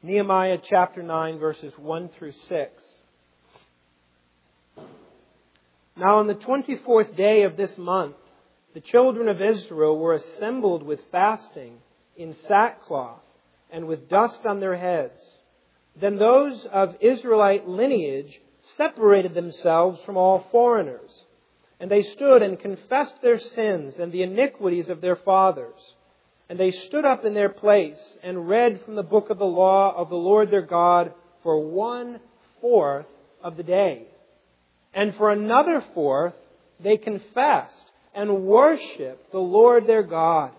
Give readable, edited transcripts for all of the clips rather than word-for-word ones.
Nehemiah chapter 9, verses 1 through 6. Now on the 24th day of this month, the children of Israel were assembled with fasting, in sackcloth, and with dust on their heads. Then those of Israelite lineage separated themselves from all foreigners. And they stood and confessed their sins and the iniquities of their fathers. And they stood up in their place and read from the book of the law of the Lord their God for 1/4 of the day. And for another 1/4 they confessed and worshipped the Lord their God.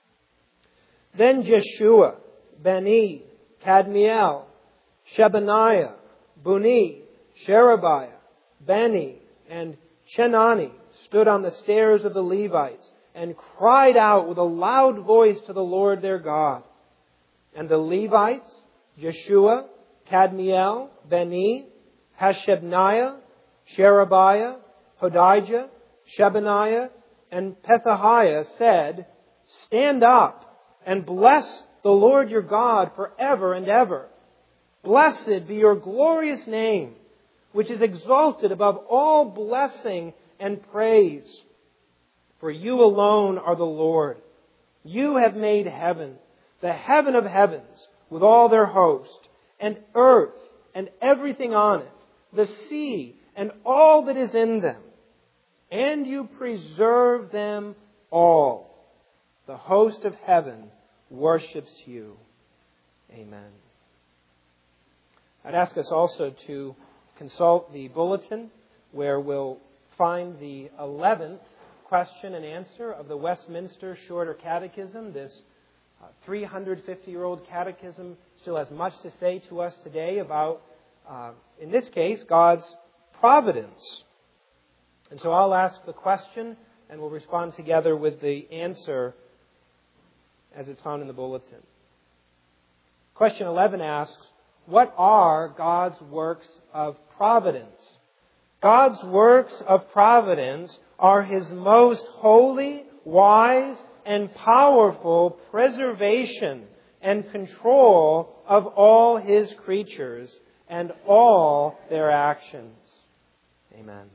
Then Jeshua, Bani, Kadmiel, Shebaniah, Buni, Sherebiah, Bani, and Chenani stood on the stairs of the Levites and cried out with a loud voice to the Lord their God. And the Levites, Jeshua, Kadmiel, Bani, Hashabniah, Sherebiah, Hodijah, Shebaniah, and Pethahiah said, "Stand up and bless the Lord your God forever and ever. Blessed be your glorious name, which is exalted above all blessing and praise. For you alone are the Lord. You have made heaven, the heaven of heavens, with all their host, and earth and everything on it, the sea and all that is in them. And you preserve them all. The host of heaven worships you." Amen. I'd ask us also to consult the bulletin, where we'll find the 11th question and answer of the Westminster Shorter Catechism. This 350-year-old catechism still has much to say to us today about, in this case, God's providence. And so I'll ask the question, and we'll respond together with the answer as it's found in the bulletin. Question 11 asks, what are God's works of providence? God's works of providence are His most holy, wise, and powerful preservation and control of all His creatures and all their actions. Amen.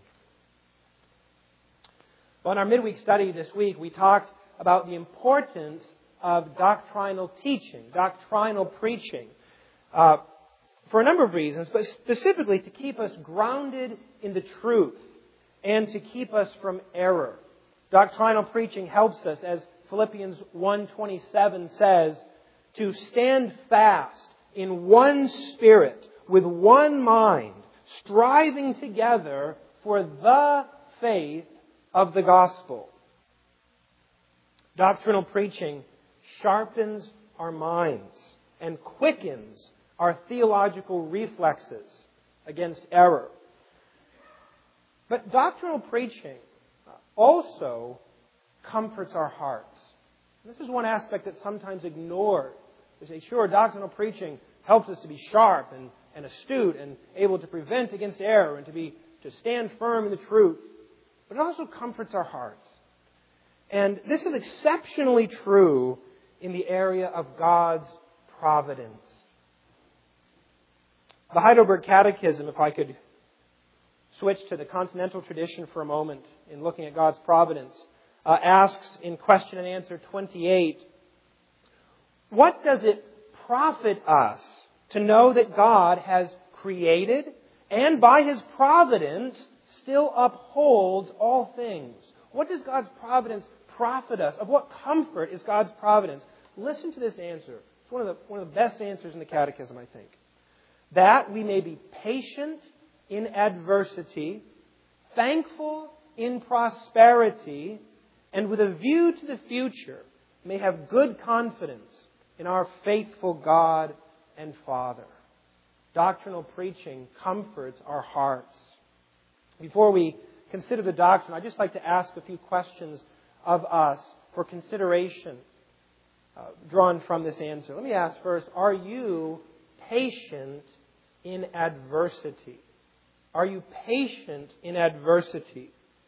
Well, in our midweek study this week, we talked about the importance of doctrinal teaching, doctrinal preaching, for a number of reasons, but specifically to keep us grounded in the truth and to keep us from error. Doctrinal preaching helps us, as Philippians 1:27 says, to stand fast in one spirit, with one mind, striving together for the faith of the gospel. Doctrinal preaching sharpens our minds and quickens our theological reflexes against error. But doctrinal preaching also comforts our hearts. This is one aspect that's sometimes ignored. We say, sure, doctrinal preaching helps us to be sharp and astute and able to prevent against error and to stand firm in the truth. But it also comforts our hearts. And this is exceptionally true in the area of God's providence. The Heidelberg Catechism, if I could switch to the continental tradition for a moment in looking at God's providence, asks in question and answer 28, what does it profit us to know that God has created and by His providence still upholds all things? What does God's providence profit us? Of what comfort is God's providence? Listen to this answer. It's one of the best answers in the Catechism, I think. That we may be patient in adversity, thankful in prosperity, and with a view to the future, may have good confidence in our faithful God and Father. Doctrinal preaching comforts our hearts. Before we consider the doctrine, I'd just like to ask a few questions of us for consideration drawn from this answer. Let me ask first, are you patient in adversity? Are you patient in adversity?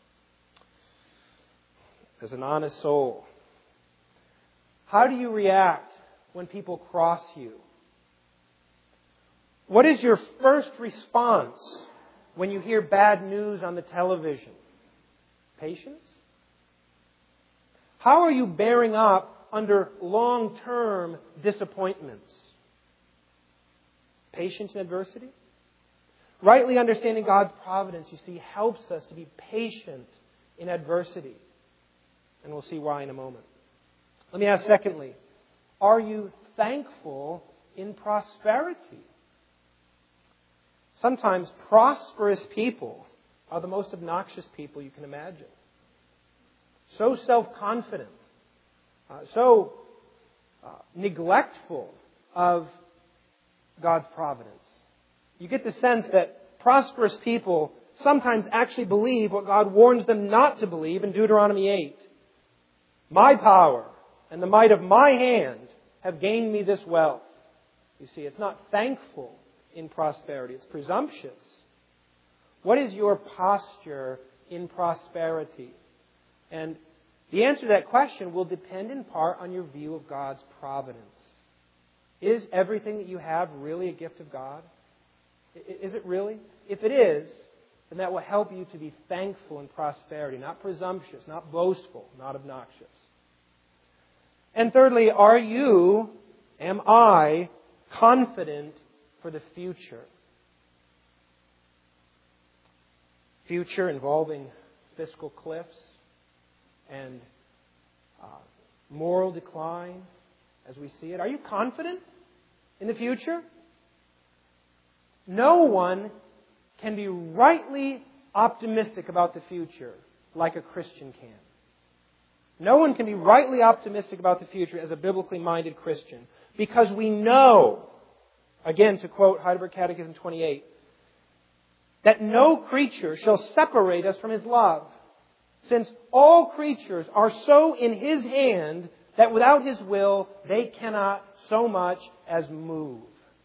As an honest soul, how do you react when people cross you? What is your first response when you hear bad news on the television? Patience? How are you bearing up under long-term disappointments? Patience in adversity? Rightly understanding God's providence, you see, helps us to be patient in adversity. And we'll see why in a moment. Let me ask secondly, are you thankful in prosperity? Sometimes prosperous people are the most obnoxious people you can imagine. So self-confident, so neglectful of God's providence. You get the sense that prosperous people sometimes actually believe what God warns them not to believe in Deuteronomy 8. My power and the might of my hand have gained me this wealth. You see, it's not thankful in prosperity. It's presumptuous. What is your posture in prosperity? And the answer to that question will depend in part on your view of God's providence. Is everything that you have really a gift of God? Is it really? If it is, then that will help you to be thankful in prosperity, not presumptuous, not boastful, not obnoxious. And thirdly, am I confident for the future? Future involving fiscal cliffs and moral decline as we see it. Are you confident in the future? No one can be rightly optimistic about the future like a Christian can. No one can be rightly optimistic about the future as a biblically minded Christian because we know, again to quote Heidelberg Catechism 28, that no creature shall separate us from His love, since all creatures are so in His hand that without His will they cannot so much as move.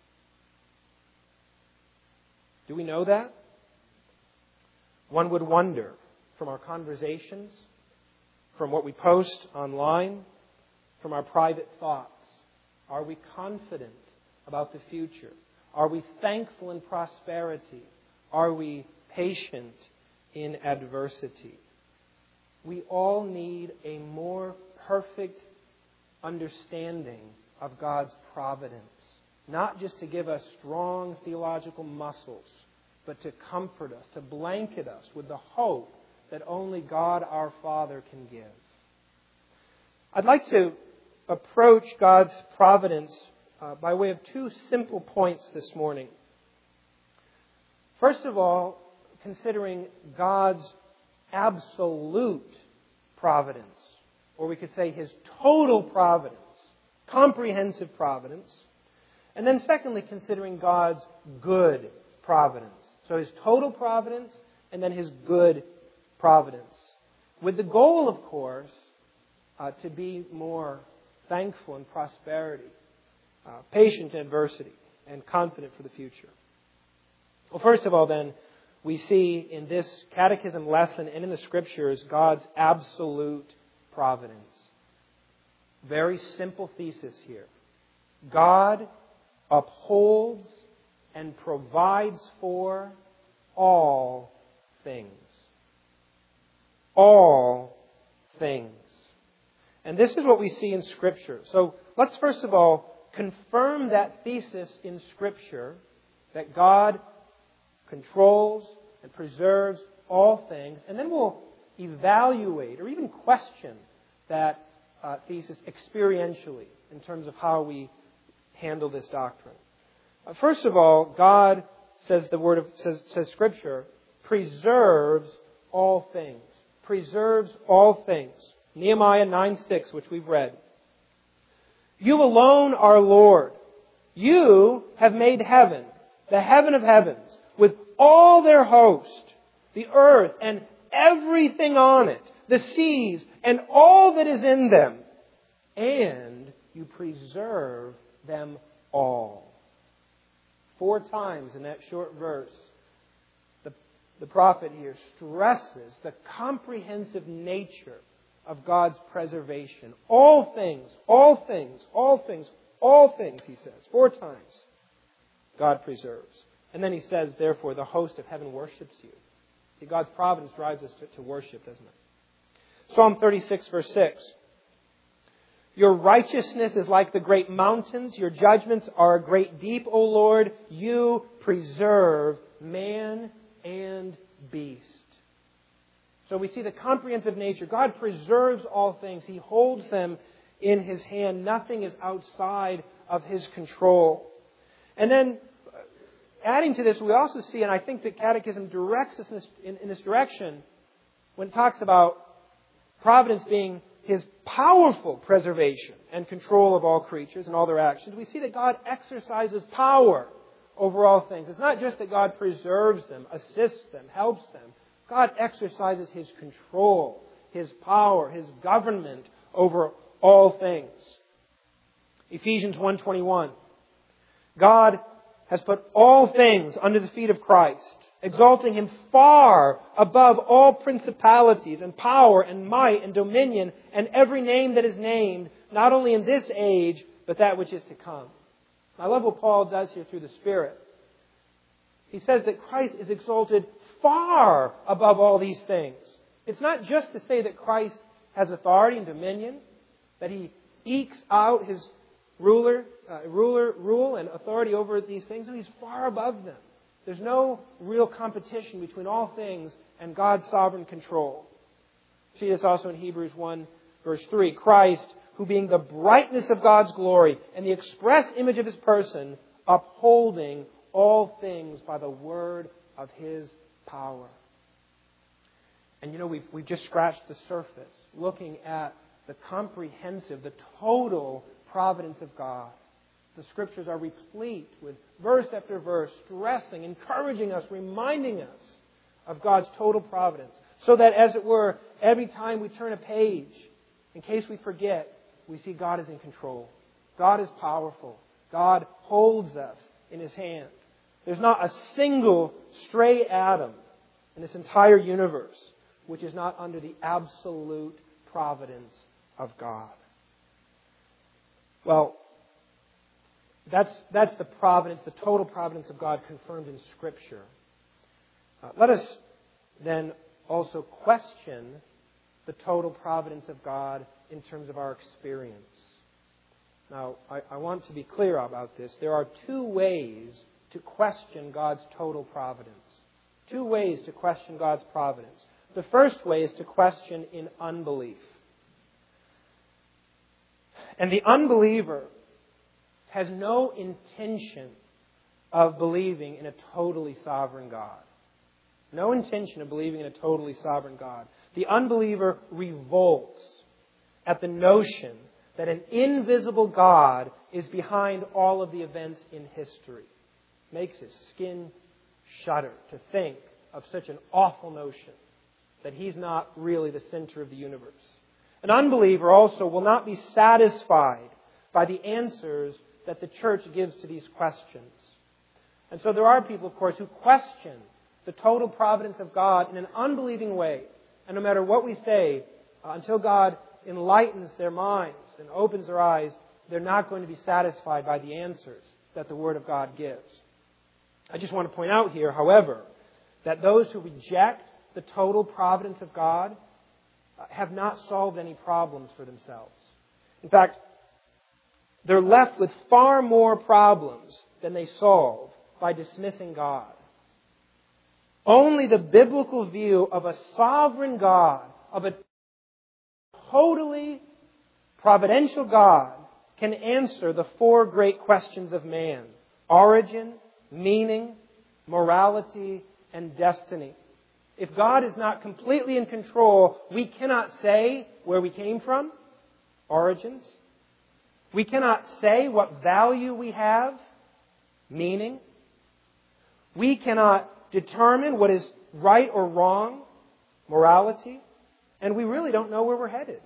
Do we know that? One would wonder from our conversations, from what we post online, from our private thoughts. Are we confident about the future? Are we thankful in prosperity? Are we patient in adversity? We all need a more perfect understanding of God's providence. Not just to give us strong theological muscles, but to comfort us, to blanket us with the hope that only God our Father can give. I'd like to approach God's providence by way of two simple points this morning. First of all, considering God's absolute providence, or we could say His total providence, comprehensive providence. And then secondly, considering God's good providence. So His total providence and then His good providence. With the goal, of course, to be more thankful in prosperity, patient in adversity, and confident for the future. Well, first of all then, we see in this catechism lesson and in the Scriptures God's absolute providence. Very simple thesis here. God upholds and provides for all things. All things. And this is what we see in Scripture. So let's first of all confirm that thesis in Scripture that God controls and preserves all things. And then we'll evaluate or even question that thesis experientially in terms of how we handle this doctrine. First of all, God, says Scripture, preserves all things. Preserves all things. Nehemiah 9:6, which we've read. You alone are Lord. You have made heaven, the heaven of heavens, with all their host, the earth and everything on it, the seas and all that is in them, and you preserve them all. 4 times in that short verse, the prophet here stresses the comprehensive nature of God's preservation. All things, all things, all things, all things, he says, 4 times. God preserves. And then he says, therefore, the host of heaven worships you. See, God's providence drives us to worship, doesn't it? Psalm 36, verse 6. Your righteousness is like the great mountains. Your judgments are a great deep, O Lord. You preserve man and beast. So we see the comprehensive nature. God preserves all things. He holds them in His hand. Nothing is outside of His control. And then, adding to this, we also see, and I think that Catechism directs us in this direction, when it talks about providence being His powerful preservation and control of all creatures and all their actions, we see that God exercises power over all things. It's not just that God preserves them, assists them, helps them. God exercises His control, His power, His government over all things. Ephesians 1:21. God has put all things under the feet of Christ, exalting Him far above all principalities and power and might and dominion and every name that is named, not only in this age, but that which is to come. I love what Paul does here through the Spirit. He says that Christ is exalted far above all these things. It's not just to say that Christ has authority and dominion, that He ekes out His rule and authority over these things. No, He's far above them. There's no real competition between all things and God's sovereign control. See this also in Hebrews 1, verse 3. Christ, who being the brightness of God's glory and the express image of His person, upholding all things by the word of His power. And we've just scratched the surface, looking at the comprehensive, the total providence of God. The Scriptures are replete with verse after verse, stressing, encouraging us, reminding us of God's total providence. So that, as it were, every time we turn a page, in case we forget, we see God is in control. God is powerful. God holds us in His hand. There's not a single stray atom in this entire universe which is not under the absolute providence of God. Well, that's the providence, the total providence of God confirmed in Scripture. Let us then also question the total providence of God in terms of our experience. Now, I want to be clear about this. There are two ways to question God's total providence. Two ways to question God's providence. The first way is to question in unbelief. And the unbeliever has no intention of believing in a totally sovereign God. No intention of believing in a totally sovereign God. The unbeliever revolts at the notion that an invisible God is behind all of the events in history. Makes his skin shudder to think of such an awful notion that He's not really the center of the universe. An unbeliever also will not be satisfied by the answers that the church gives to these questions. And so there are people, of course, who question the total providence of God in an unbelieving way. And no matter what we say, until God enlightens their minds and opens their eyes, they're not going to be satisfied by the answers that the Word of God gives. I just want to point out here, however, that those who reject the total providence of God have not solved any problems for themselves. In fact, they're left with far more problems than they solve by dismissing God. Only the biblical view of a sovereign God, of a totally providential God, can answer the four great questions of man: origin, meaning, morality, and destiny. If God is not completely in control, we cannot say where we came from, origins. We cannot say what value we have, meaning. We cannot determine what is right or wrong, morality. And we really don't know where we're headed,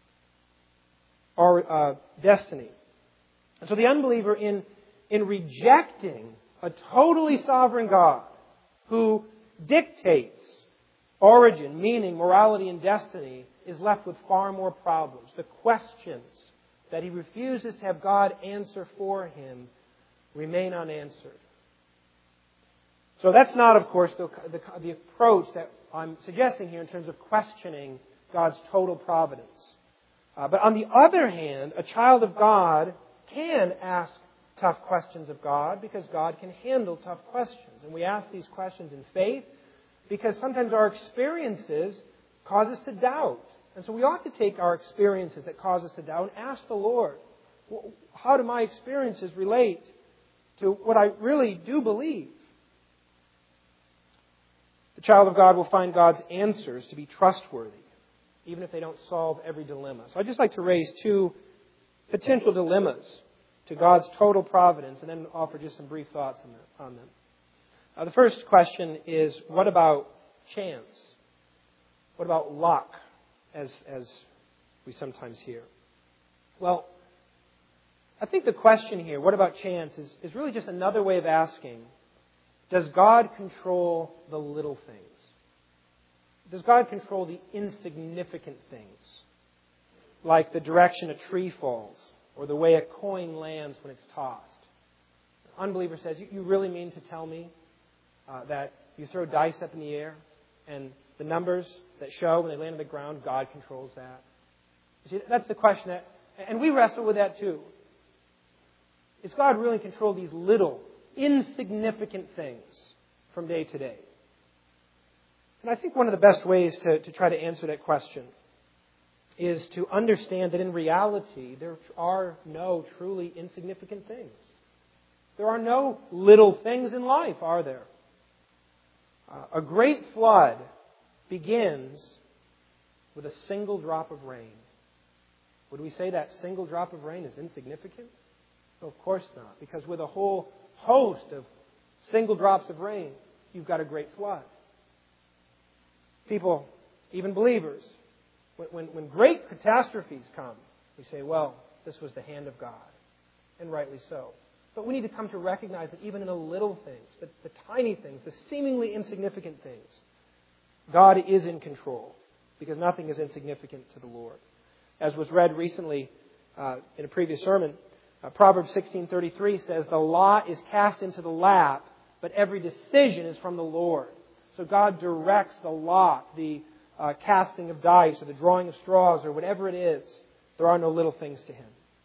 or destiny. And so the unbeliever, in rejecting a totally sovereign God who dictates origin, meaning, morality, and destiny, is left with far more problems. The questions that he refuses to have God answer for him remain unanswered. So that's not, of course, the approach that I'm suggesting here in terms of questioning God's total providence. But on the other hand, a child of God can ask tough questions of God because God can handle tough questions. And we ask these questions in faith because sometimes our experiences cause us to doubt. And so we ought to take our experiences that cause us to doubt and ask the Lord, how do my experiences relate to what I really do believe? The child of God will find God's answers to be trustworthy, even if they don't solve every dilemma. So I'd just like to raise two potential dilemmas to God's total providence and then offer just some brief thoughts on them. The first question is, what about chance? What about luck, as we sometimes hear? Well, I think the question here, what about chance, is really just another way of asking, does God control the little things? Does God control the insignificant things, like the direction a tree falls or the way a coin lands when it's tossed? An unbeliever says, you really mean to tell me that you throw dice up in the air and the numbers that show when they land on the ground, God controls that? You see, that's the question and we wrestle with that too. Is God really in control of these little, insignificant things from day to day? And I think one of the best ways to try to answer that question is to understand that in reality, there are no truly insignificant things. There are no little things in life, are there? A great flood begins with a single drop of rain. Would we say that single drop of rain is insignificant? No, of course not, because with a whole host of single drops of rain, you've got a great flood. People, even believers, when great catastrophes come, we say, well, this was the hand of God, and rightly so. But we need to come to recognize that even in the little things, the tiny things, the seemingly insignificant things, God is in control, because nothing is insignificant to the Lord. As was read recently in a previous sermon, Proverbs 16:33 says, the lot is cast into the lap, but every decision is from the Lord. So God directs the lot, the casting of dice or the drawing of straws or whatever it is. There are no little things to Him.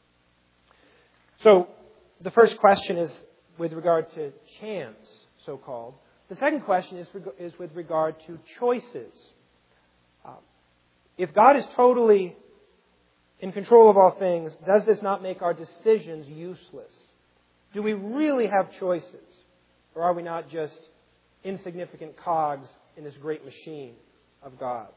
So the first question is with regard to chance, so-called. The second question is with regard to choices. If God is totally in control of all things, does this not make our decisions useless? Do we really have choices? Or are we not just insignificant cogs in this great machine of God's?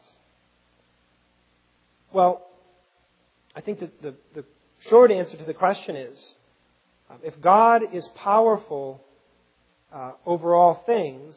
Well, I think that the short answer to the question is, if God is powerful over all things,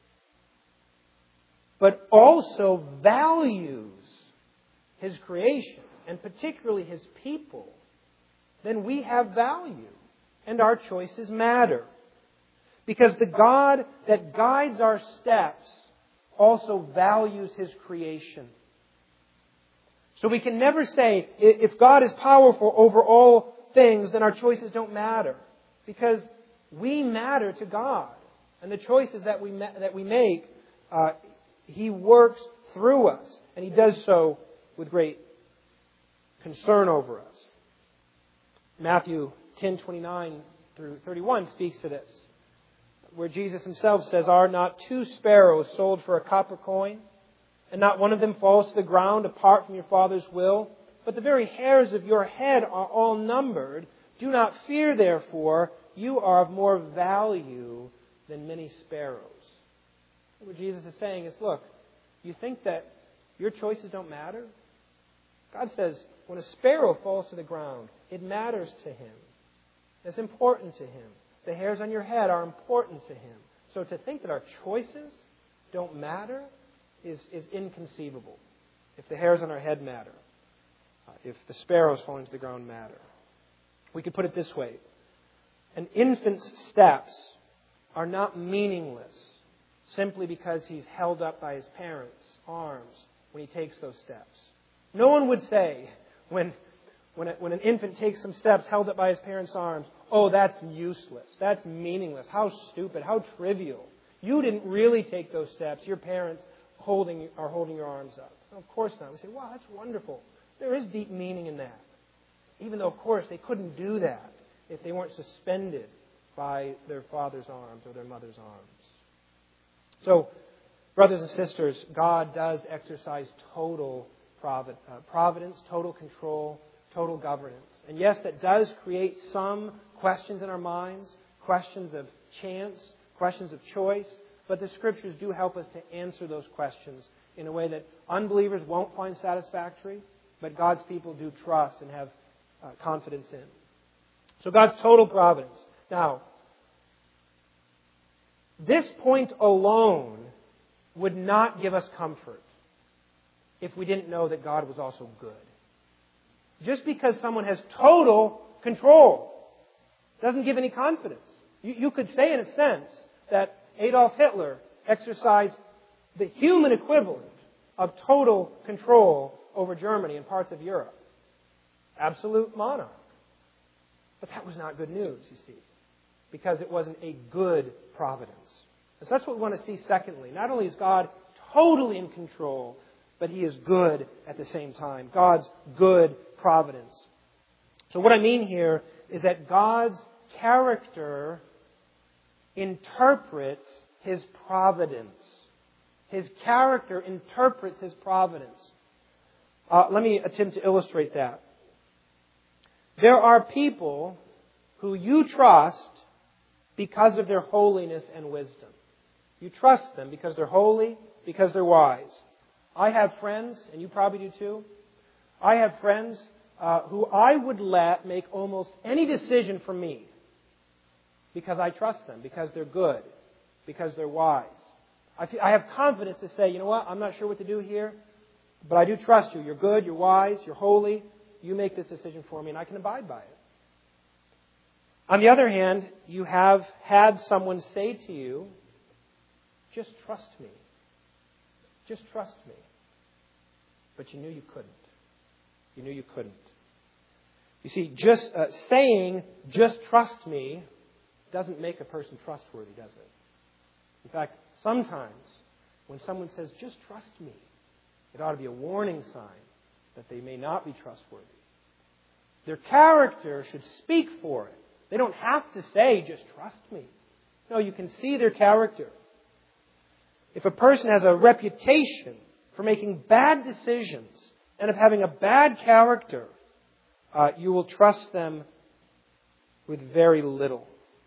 but also values His creation, and particularly His people, then we have value, and our choices matter. Because the God that guides our steps also values His creation. So we can never say, if God is powerful over all things, then our choices don't matter. Because we matter to God. And the choices that we make, He works through us. And He does so with great concern over us. Matthew 10:29 through 31 speaks to this, where Jesus Himself says, are not 2 sparrows sold for a copper coin, and not one of them falls to the ground apart from your Father's will? But the very hairs of your head are all numbered. Do not fear, therefore, you are of more value than many sparrows. What Jesus is saying is, look, you think that your choices don't matter? God says, when a sparrow falls to the ground, it matters to Him. It's important to Him. The hairs on your head are important to Him. So to think that our choices don't matter is inconceivable. If the hairs on our head matter, if the sparrows falling to the ground matter. We could put it this way. An infant's steps are not meaningless simply because he's held up by his parents' arms when he takes those steps. No one would say, when an infant takes some steps held up by his parents' arms, oh, that's useless, that's meaningless, how stupid, how trivial. You didn't really take those steps. Your parents are holding your arms up. Of course not. We say, wow, that's wonderful. There is deep meaning in that. Even though, of course, they couldn't do that if they weren't suspended by their father's arms or their mother's arms. So, brothers and sisters, God does exercise total providence, total control, total governance. And yes, that does create some questions in our minds, questions of chance, questions of choice, but the Scriptures do help us to answer those questions in a way that unbelievers won't find satisfactory, but God's people do trust and have confidence in. So God's total providence. Now, this point alone would not give us comfort if we didn't know that God was also good. Just because someone has total control doesn't give any confidence. You could say in a sense that Adolf Hitler exercised the human equivalent of total control over Germany and parts of Europe. Absolute monarch. But that was not good news, you see, because it wasn't a good providence. And so that's what we want to see secondly. Not only is God totally in control, but He is good at the same time. God's good providence. So what I mean here is that God's character interprets His providence. His character interprets His providence. Let me attempt to illustrate that. There are people who you trust because of their holiness and wisdom. You trust them because they're holy, because they're wise. I have friends, and you probably do too. I have friends who I would let make almost any decision for me because I trust them, because they're good, because they're wise. I have confidence to say, you know what, I'm not sure what to do here, but I do trust you. You're good, you're wise, you're holy. You make this decision for me, and I can abide by it. On the other hand, you have had someone say to you, just trust me. Just trust me. But you knew you couldn't. You knew you couldn't. You see, just saying, just trust me, doesn't make a person trustworthy, does it? In fact, sometimes when someone says, just trust me, it ought to be a warning sign that they may not be trustworthy. Their character should speak for it. They don't have to say, just trust me. No, you can see their character. If a person has a reputation for making bad decisions and of having a bad character, you will trust them with very little.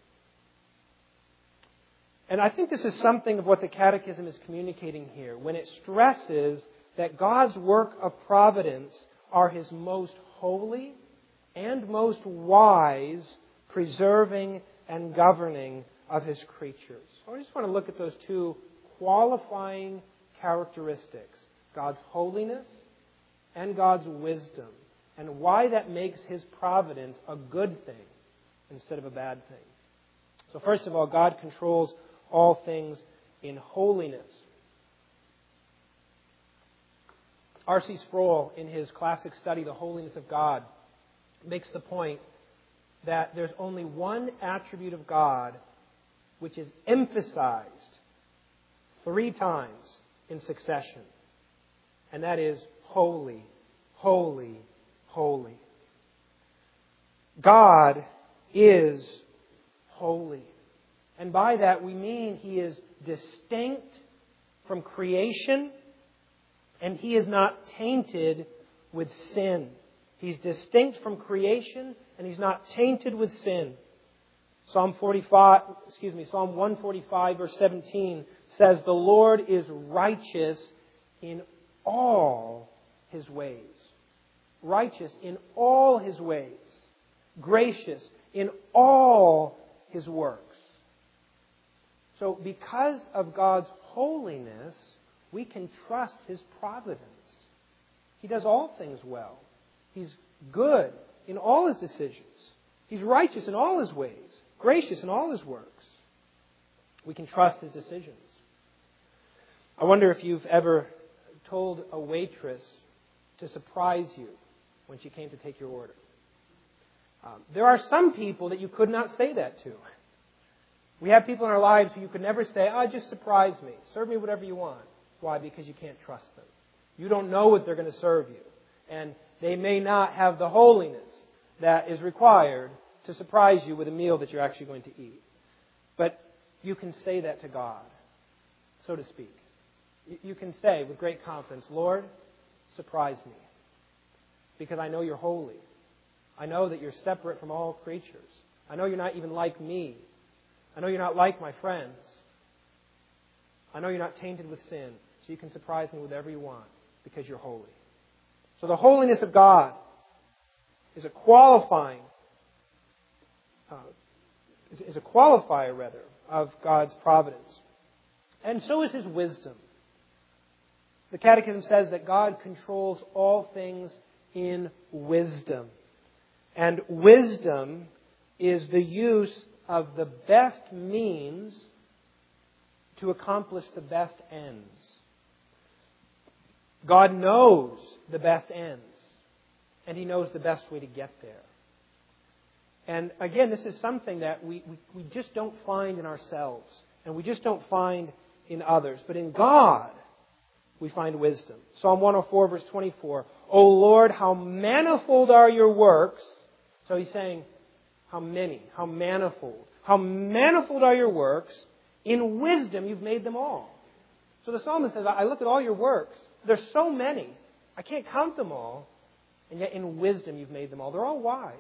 And I think this is something of what the Catechism is communicating here when it stresses that God's work of providence are His most holy and most wise preserving and governing of His creatures. So I just want to look at those two qualifying characteristics, God's holiness and God's wisdom, and why that makes His providence a good thing instead of a bad thing. So first of all, God controls all things in holiness. R.C. Sproul, in his classic study, The Holiness of God, makes the point that there's only one attribute of God which is emphasized 3 times in succession. And that is holy, holy, holy. God is holy. And by that we mean He is distinct from creation, and He is not tainted with sin. He's distinct from creation, and He's not tainted with sin. Psalm 145, verse 17 says, "The Lord is righteous in all His ways." Righteous in all His ways. Gracious in all His works. So because of God's holiness, we can trust His providence. He does all things well. He's good in all His decisions. He's righteous in all His ways. Gracious in all His works. We can trust His decisions. I wonder if you've ever told a waitress to surprise you when she came to take your order. There are some people that you could not say that to. We have people in our lives who you could never say, just surprise me. Serve me whatever you want. Why? Because you can't trust them. You don't know what they're going to serve you. And they may not have the holiness that is required to surprise you with a meal that you're actually going to eat. But you can say that to God, so to speak. You can say with great confidence, Lord, surprise me. Because I know you're holy. I know that you're separate from all creatures. I know you're not even like me. I know you're not like my friends. I know you're not tainted with sin. So you can surprise me with whatever you want because you're holy. So the holiness of God is a qualifier of God's providence. And so is His wisdom. The Catechism says that God controls all things in wisdom. And wisdom is the use of the best means to accomplish the best ends. God knows the best ends, and He knows the best way to get there. And again, this is something that we just don't find in ourselves, and we just don't find in others. But in God, we find wisdom. Psalm 104, verse 24. O Lord, how manifold are your works. So he's saying, how many, how manifold. How manifold are your works. In wisdom, you've made them all. So the psalmist says, I look at all your works. There's so many. I can't count them all. And yet in wisdom, you've made them all. They're all wise.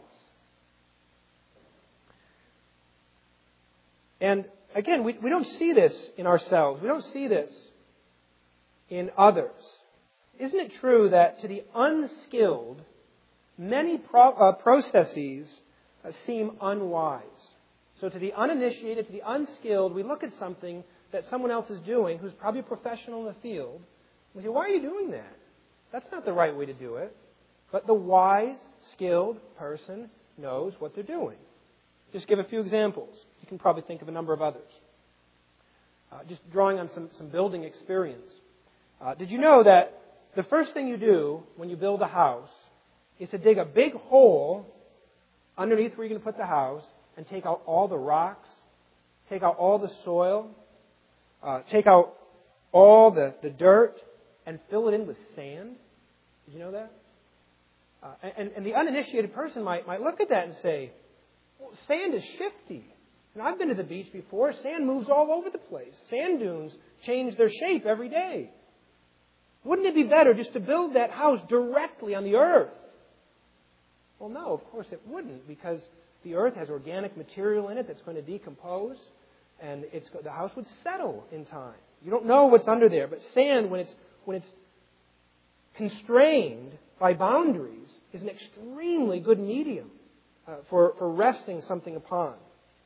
And again, we don't see this in ourselves. We don't see this in others. Isn't it true that to the unskilled, many processes seem unwise? So to the uninitiated, to the unskilled, we look at something that someone else is doing who's probably a professional in the field. We say, why are you doing that? That's not the right way to do it. But the wise, skilled person knows what they're doing. Just give a few examples. You can probably think of a number of others. Just drawing on some building experience. Did you know that the first thing you do when you build a house is to dig a big hole underneath where you're going to put the house and take out all the rocks, take out all the soil, take out all the dirt, and fill it in with sand? Did you know that? And the uninitiated person might look at that and say, well, sand is shifty. And I've been to the beach before. Sand moves all over the place. Sand dunes change their shape every day. Wouldn't it be better just to build that house directly on the earth? Well, no, of course it wouldn't, because the earth has organic material in it that's going to decompose, and the house would settle in time. You don't know what's under there, but sand, when it's constrained by boundaries, is an extremely good medium for resting something upon.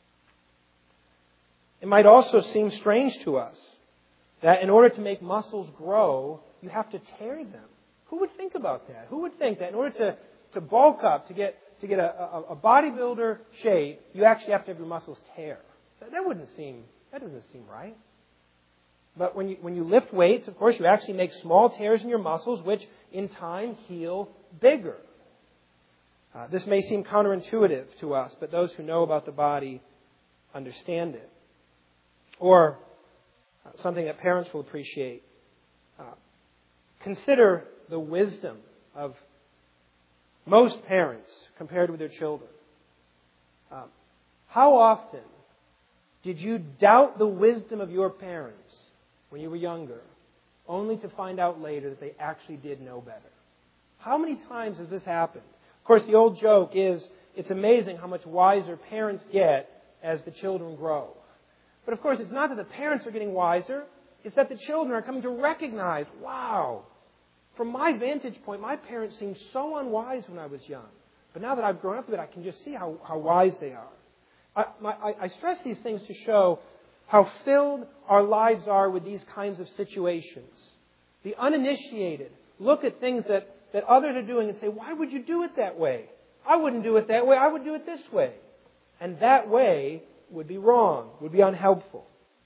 It might also seem strange to us that in order to make muscles grow, you have to tear them. Who would think about that? Who would think that in order to bulk up, to get a bodybuilder shape, you actually have to have your muscles tear? That doesn't seem right. But when you lift weights, of course, you actually make small tears in your muscles, which in time heal bigger. This may seem counterintuitive to us, but those who know about the body understand it. Or something that parents will appreciate. Consider the wisdom of most parents compared with their children. How often did you doubt the wisdom of your parents when you were younger, only to find out later that they actually did know better? How many times has this happened? Of course, the old joke is, it's amazing how much wiser parents get as the children grow. But of course, it's not that the parents are getting wiser. It's that the children are coming to recognize, wow, from my vantage point, my parents seemed so unwise when I was young. But now that I've grown up a bit, I can just see how wise they are. I stress these things to show how filled our lives are with these kinds of situations. The uninitiated look at things that others are doing and say, why would you do it that way? I wouldn't do it that way. I would do it this way. And that way would be wrong, would be unhelpful.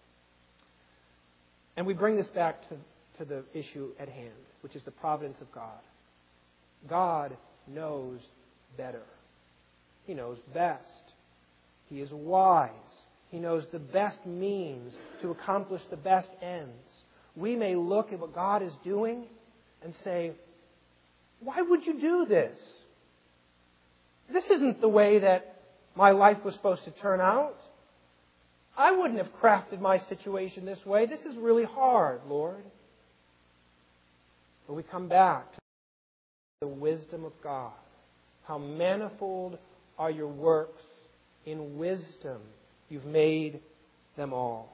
And we bring this back to the issue at hand, which is the providence of God. God knows better. He knows best. He is wise. He knows the best means to accomplish the best ends. We may look at what God is doing and say, why would you do this? This isn't the way that my life was supposed to turn out. I wouldn't have crafted my situation this way. This is really hard, Lord. But we come back to the wisdom of God. How manifold are your works. In wisdom you've made them all.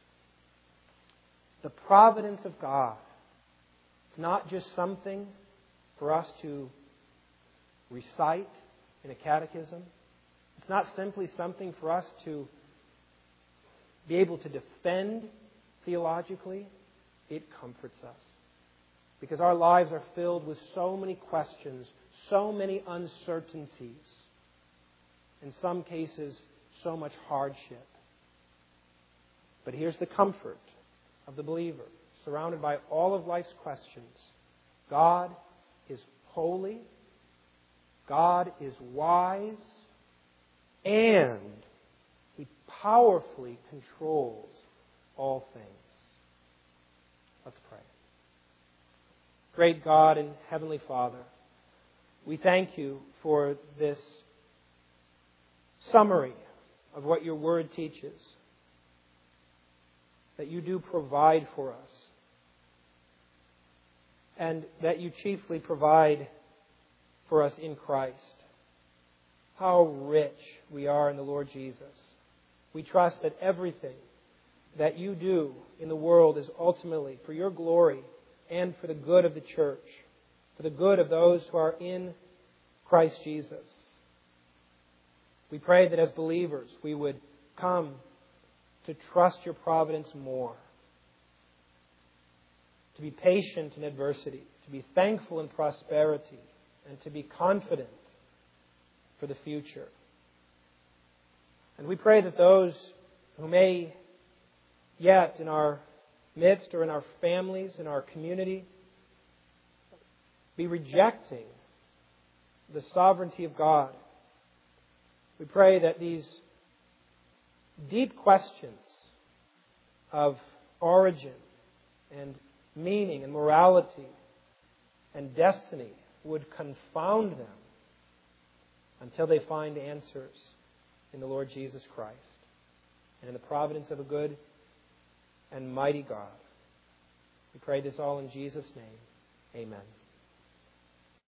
The providence of God. It's not just something for us to recite in a catechism. It's not simply something for us to be able to defend theologically. It comforts us. Because our lives are filled with so many questions, so many uncertainties. In some cases, so much hardship. But here's the comfort of the believer, surrounded by all of life's questions. God is holy. God is wise. And He powerfully controls all things. Let's pray. Great God and Heavenly Father, we thank You for this summary of what Your Word teaches. That You do provide for us. And that You chiefly provide for us in Christ. How rich we are in the Lord Jesus. We trust that everything that You do in the world is ultimately for Your glory and for the good of the church, for the good of those who are in Christ Jesus. We pray that as believers we would come to trust Your providence more, to be patient in adversity, to be thankful in prosperity, and to be confident for the future. And we pray that those who may yet in our midst or in our families, in our community, be rejecting the sovereignty of God, we pray that these deep questions of origin and meaning and morality and destiny would confound them until they find answers in the Lord Jesus Christ and in the providence of a good and mighty God. We pray this all in Jesus' name. Amen.